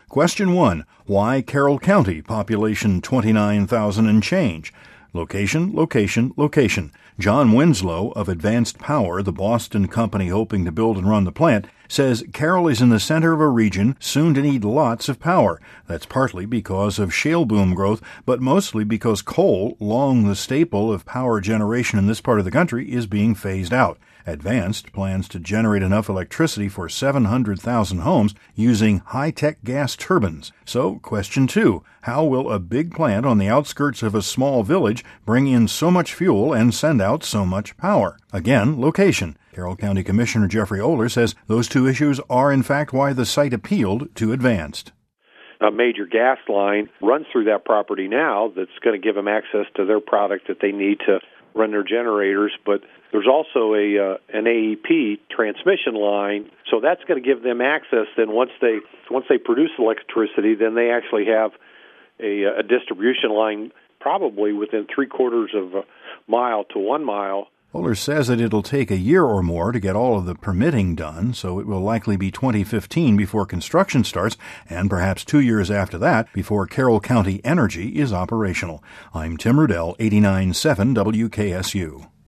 Question 1. Why Carroll County, population 29,000 and change? Location, location, location. John Winslow of Advanced Power, the Boston company hoping to build and run the plant, says Carroll is in the center of a region soon to need lots of power. That's partly because of shale boom growth, but mostly because coal, long the staple of power generation in this part of the country, is being phased out. Advanced plans to generate enough electricity for 700,000 homes using high-tech gas turbines. So, question 2, how will a big plant on the outskirts of a small village bring in so much fuel and send out so much power? Again, location. Carroll County Commissioner Jeffrey Oler says those two issues are in fact why the site appealed to Advanced. A major gas line runs through that property now that's going to give them access to their product that they need to run their generators, but there's also an AEP transmission line, so that's going to give them access. Then once they produce electricity, then they actually have a distribution line probably within 3/4 of a mile to 1 mile. Oler says that it'll take a year or more to get all of the permitting done, so it will likely be 2015 before construction starts, and perhaps 2 years after that before Carroll County Energy is operational. I'm Tim Rudell, 89.7 WKSU.